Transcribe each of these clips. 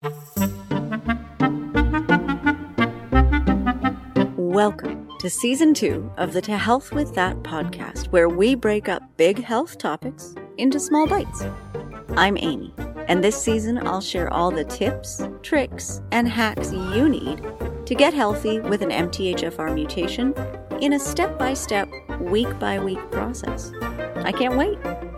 Welcome to Season 2 of the To Health With That podcast, where we break up big health topics into small bites. I'm Amy, and this season I'll share all the tips, tricks, and hacks you need to get healthy with an MTHFR mutation in a step-by-step, week-by-week process. I can't wait.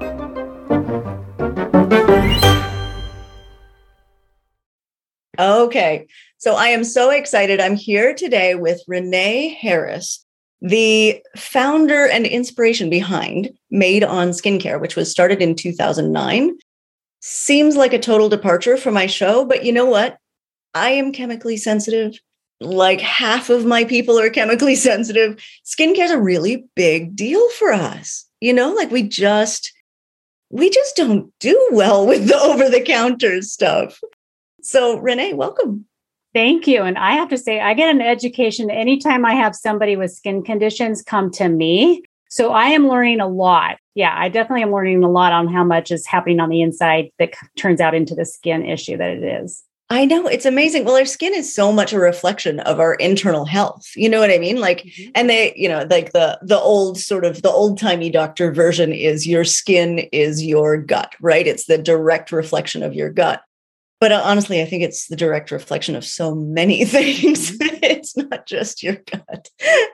Okay, so I am so excited. I'm here today with Renee Harris, the founder and inspiration behind Made on Skincare, which was started in 2009. Seems like a total departure from my show, but you know what? I am chemically sensitive. Like half of my people are chemically sensitive. Skincare is a really big deal for us. You know, like we just don't do well with the over-the-counter stuff. So Renee, welcome. Thank you. And I have to say, I get an education anytime I have somebody with skin conditions come to me. So I am learning a lot. Yeah, I definitely am learning a lot on how much is happening on the inside that turns out into the skin issue that it is. I know, it's amazing. Well, our skin is so much a reflection of our internal health. You know what I mean? Like, and they, you know, like the old sort of the old timey doctor version is your skin is your gut, right? It's the direct reflection of your gut. But honestly, I think it's the direct reflection of so many things. It's not just your gut.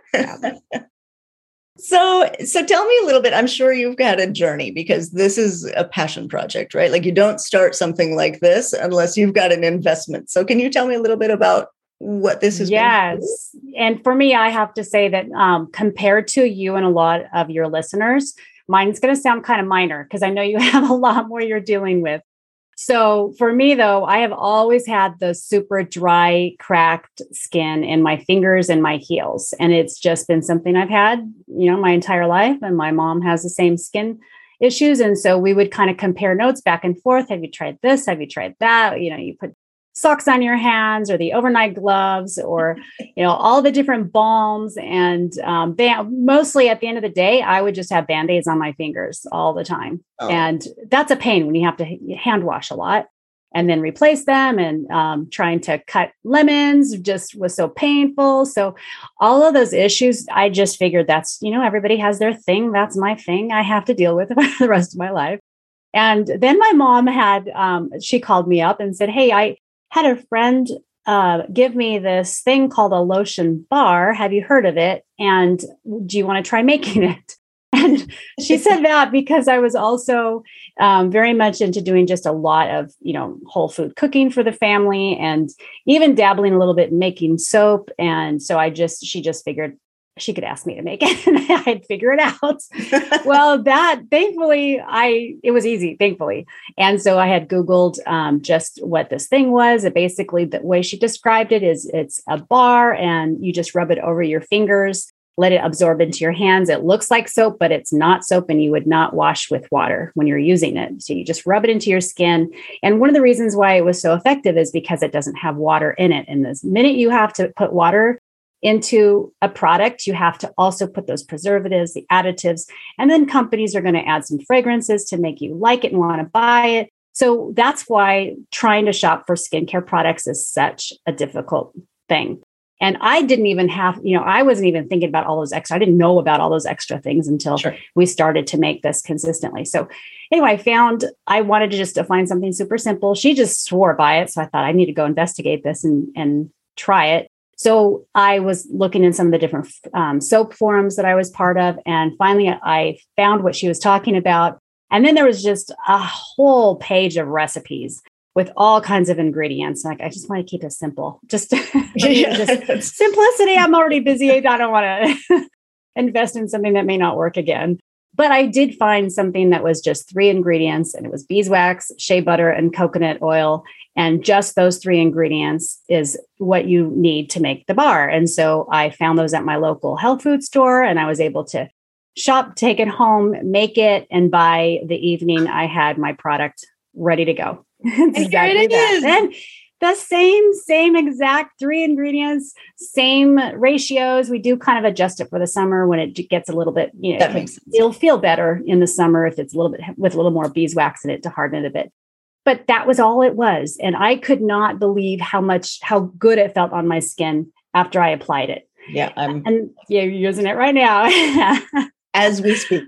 So tell me a little bit. I'm sure you've got a journey because this is a passion project, right? Like you don't start something like this unless you've got an investment. So can you tell me a little bit about what this is? Yes. And for me, I have to say that compared to you and a lot of your listeners, mine's going to sound kind of minor because I know you have a lot more you're dealing with. So for me, though, I have always had the super dry, cracked skin in my fingers and my heels. And it's just been something I've had, my entire life. And my mom has the same skin issues. And so we would kind of compare notes back and forth. Have you tried this? Have you tried that? You put socks on your hands or the overnight gloves or, all the different balms. And mostly at the end of the day, I would just have Band-Aids on my fingers all the time. Oh. And that's a pain when you have to hand wash a lot and then replace them. And trying to cut lemons just was so painful. So all of those issues, I just figured that's, everybody has their thing. That's my thing I have to deal with for the rest of my life. And then my mom she called me up and said, hey, I had a friend give me this thing called a lotion bar. Have you heard of it? And do you want to try making it? And she said that because I was also very much into doing just a lot of, whole food cooking for the family and even dabbling a little bit in making soap. And so she just figured she could ask me to make it and I'd figure it out. Well, thankfully, it was easy, thankfully. And so I had Googled just what this thing was. Basically, the way she described it is it's a bar and you just rub it over your fingers, let it absorb into your hands. It looks like soap, but it's not soap and you would not wash with water when you're using it. So you just rub it into your skin. And one of the reasons why it was so effective is because it doesn't have water in it. And the minute you have to put water into a product, you have to also put those preservatives, the additives, and then companies are going to add some fragrances to make you like it and want to buy it. So that's why trying to shop for skincare products is such a difficult thing. And I didn't even have, I wasn't even thinking about all those extra. I didn't know about all those extra things until we started to make this consistently. So anyway, I wanted to find something super simple. She just swore by it. So I thought I need to go investigate this and try it. So I was looking in some of the different soap forums that I was part of. And finally, I found what she was talking about. And then there was just a whole page of recipes with all kinds of ingredients. Like, I just want to keep it simple. Just simplicity. I'm already busy. I don't want to invest in something that may not work again. But I did find something that was just 3 ingredients, and it was beeswax, shea butter, and coconut oil. And just those 3 ingredients is what you need to make the bar. And so I found those at my local health food store, and I was able to shop, take it home, make it. And by the evening, I had my product ready to go. And exactly here it is. And the same exact 3 ingredients, same ratios. We do kind of adjust it for the summer when it gets a little bit, that makes sense. It'll feel better in the summer if it's a little bit with a little more beeswax in it to harden it a bit. But that was all it was. And I could not believe how good it felt on my skin after I applied it. Yeah. And you're using it right now. As we speak.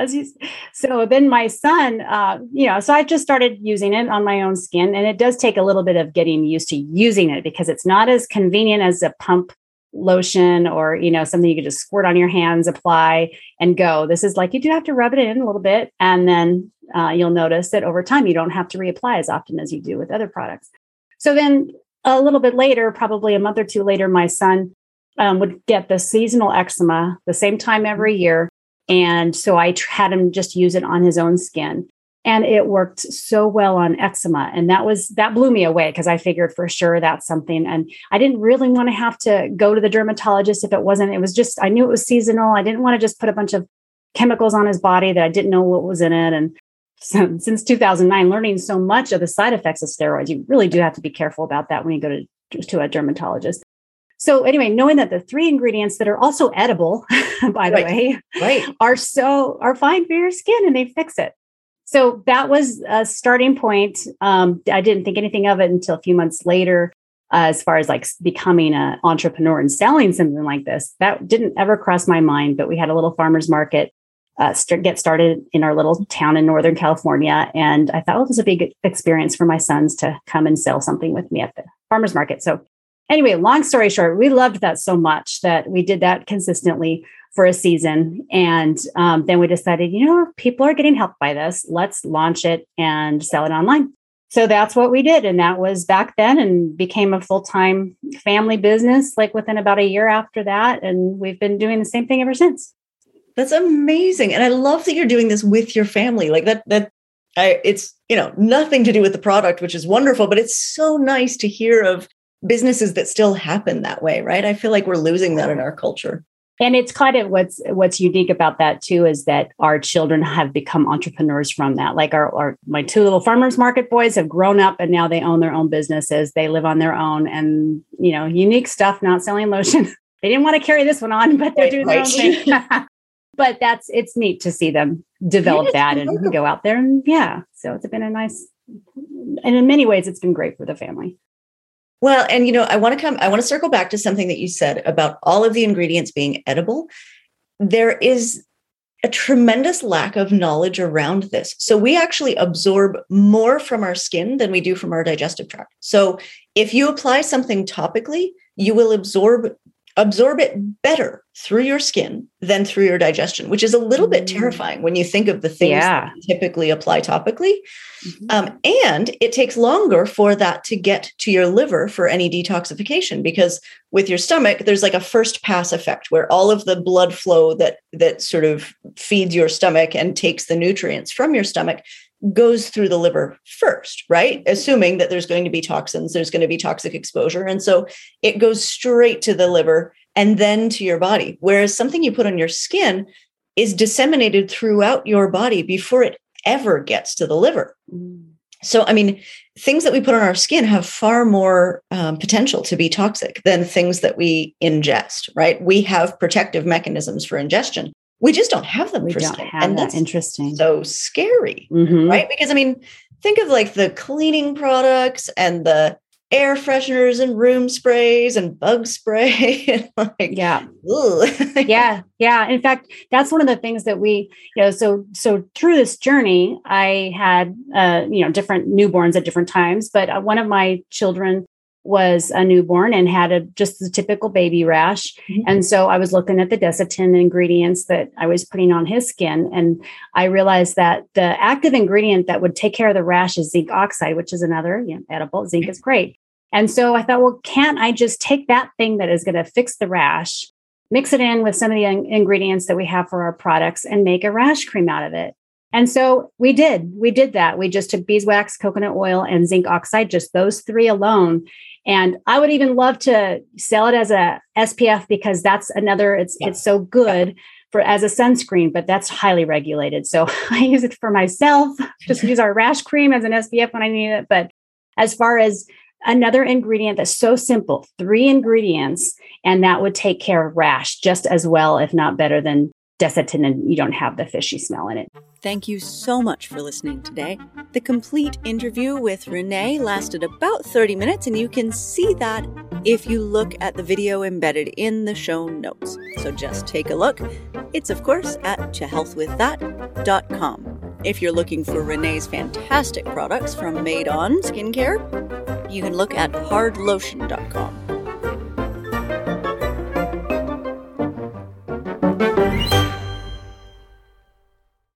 So then my son, so I just started using it on my own skin, and it does take a little bit of getting used to using it because it's not as convenient as a pump lotion or, something you could just squirt on your hands, apply and go. This is like, you do have to rub it in a little bit. And then you'll notice that over time, you don't have to reapply as often as you do with other products. So then a little bit later, probably a month or two later, my son would get the seasonal eczema the same time every year. And so I had him just use it on his own skin. And it worked so well on eczema. And that blew me away because I figured for sure that's something. And I didn't really want to have to go to the dermatologist if it wasn't. It was just, I knew it was seasonal. I didn't want to just put a bunch of chemicals on his body that I didn't know what was in it. And so, since 2009, learning so much of the side effects of steroids, you really do have to be careful about that when you go to a dermatologist. So anyway, knowing that the 3 ingredients that are also edible, by the way, are fine for your skin and they fix it. So that was a starting point. I didn't think anything of it until a few months later, as far as like becoming an entrepreneur and selling something like this. That didn't ever cross my mind, but we had a little farmer's market get started in our little town in Northern California. And I thought, well, this is a big experience for my sons to come and sell something with me at the farmer's market. So anyway, long story short, we loved that so much that we did that consistently for a season. And then we decided, people are getting helped by this. Let's launch it and sell it online. So that's what we did. And that was back then and became a full-time family business, like within about a year after that. And we've been doing the same thing ever since. That's amazing. And I love that you're doing this with your family. Like it's, nothing to do with the product, which is wonderful, but it's so nice to hear of businesses that still happen that way, right? I feel like we're losing that in our culture. And it's kind of what's unique about that too, is that our children have become entrepreneurs from that. Like my 2 little farmers market boys have grown up and now they own their own businesses. They live on their own and, unique stuff, not selling lotion. They didn't want to carry this one on, but they're doing their own thing. But it's neat to see them develop that and go out there. And so it's been and in many ways, it's been great for the family. Well, and I want to circle back to something that you said about all of the ingredients being edible. There is a tremendous lack of knowledge around this. So we actually absorb more from our skin than we do from our digestive tract. So if you apply something topically, you will absorb it better through your skin than through your digestion, which is a little bit terrifying when you think of the things that we typically apply topically. Mm-hmm. And it takes longer for that to get to your liver for any detoxification, because with your stomach, there's like a first pass effect where all of the blood flow that sort of feeds your stomach and takes the nutrients from your stomach goes through the liver first, right? Assuming that there's going to be toxins, there's going to be toxic exposure. And so it goes straight to the liver and then to your body. Whereas something you put on your skin is disseminated throughout your body before it ever gets to the liver. So, things that we put on our skin have far more potential to be toxic than things that we ingest, right? We have protective mechanisms for ingestion. We just don't have them for skin. And that's interesting. So scary, right? Because think of like the cleaning products and the air fresheners and room sprays and bug spray. And yeah. In fact, that's one of the things that we, so through this journey, I had, different newborns at different times, but one of my children was a newborn and had just the typical baby rash. Mm-hmm. And so I was looking at the Desitin ingredients that I was putting on his skin. And I realized that the active ingredient that would take care of the rash is zinc oxide, which is another edible. Zinc is great. And so I thought, well, can't I just take that thing that is going to fix the rash, mix it in with some of the ingredients that we have for our products and make a rash cream out of it? And so we did that. We just took beeswax, coconut oil, and zinc oxide, just those 3 alone. And I would even love to sell it as a SPF because that's another, it's so good as a sunscreen, but that's highly regulated. So I use it for myself, just use our rash cream as an SPF when I need it. But as far as another ingredient that's so simple, 3 ingredients, and that would take care of rash just as well, if not better than Desitin and you don't have the fishy smell in it. Thank you so much for listening today. The complete interview with Renee lasted about 30 minutes, and you can see that if you look at the video embedded in the show notes. So just take a look. It's, of course, at tohealthwiththat.com. If you're looking for Renee's fantastic products from Made On Skincare, you can look at hardlotion.com.